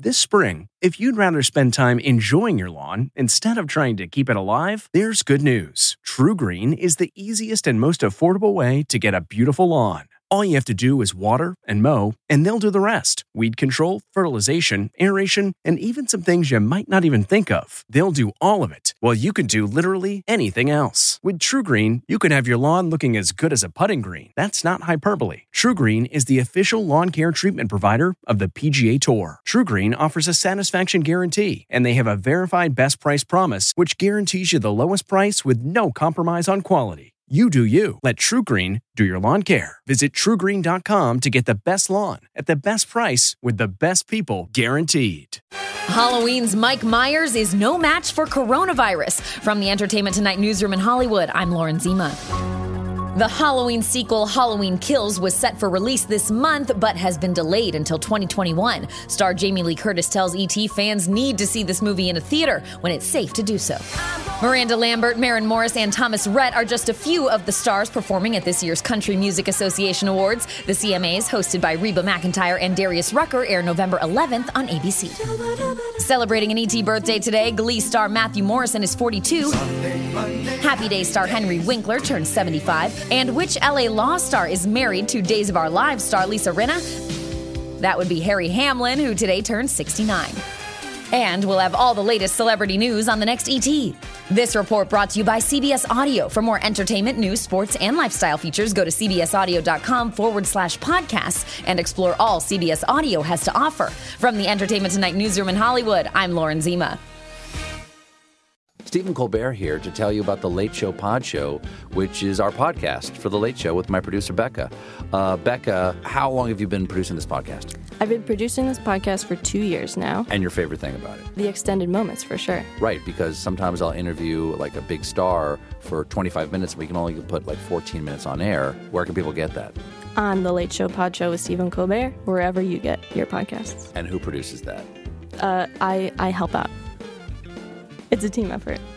This spring, if you'd rather spend time enjoying your lawn instead of trying to keep it alive, there's good news. TruGreen is the easiest and most affordable way to get a beautiful lawn. All you have to do is water and mow, and they'll do the rest. Weed control, fertilization, aeration, and even some things you might not even think of. They'll do all of it, while you can do literally anything else. With TruGreen, you can have your lawn looking as good as a putting green. That's not hyperbole. TruGreen is the official lawn care treatment provider of the PGA Tour. TruGreen offers a satisfaction guarantee, and they have a verified best price promise, which guarantees you the lowest price with no compromise on quality. You do you. Let TruGreen do your lawn care. Visit TruGreen.com to get the best lawn at the best price with the best people guaranteed. Halloween's Mike Myers is no match for coronavirus. From the Entertainment Tonight newsroom in Hollywood, I'm Lauren Zima. The Halloween sequel, Halloween Kills, was set for release this month, but has been delayed until 2021. Star Jamie Lee Curtis tells ET fans need to see this movie in a theater when it's safe to do so. Miranda Lambert, Maren Morris, and Thomas Rhett are just a few of the stars performing at this year's Country Music Association Awards. The CMAs, hosted by Reba McEntire and Darius Rucker, air November 11th on ABC. Celebrating an ET birthday today, Glee star Matthew Morrison is 42. Happy Days star Henry Winkler turns 75. And which LA Law star is married to Days of Our Lives star Lisa Rinna? That would be Harry Hamlin, who today turns 69. And we'll have all the latest celebrity news on the next ET. This report brought to you by CBS Audio. For more entertainment, news, sports, and lifestyle features, go to cbsaudio.com/podcasts and explore all CBS Audio has to offer. From the Entertainment Tonight newsroom in Hollywood, I'm Lauren Zima. Stephen Colbert here to tell you about the Late Show Pod Show, which is our podcast for The Late Show with my producer, Becca. Becca, how long have you been producing this podcast? I've been producing this podcast for 2 years now. And your favorite thing about it? The extended moments, for sure. Right, because sometimes I'll interview like a big star for 25 minutes and we can only put like 14 minutes on air. Where can people get that? On The Late Show Pod Show with Stephen Colbert, wherever you get your podcasts. And who produces that? I help out. It's a team effort.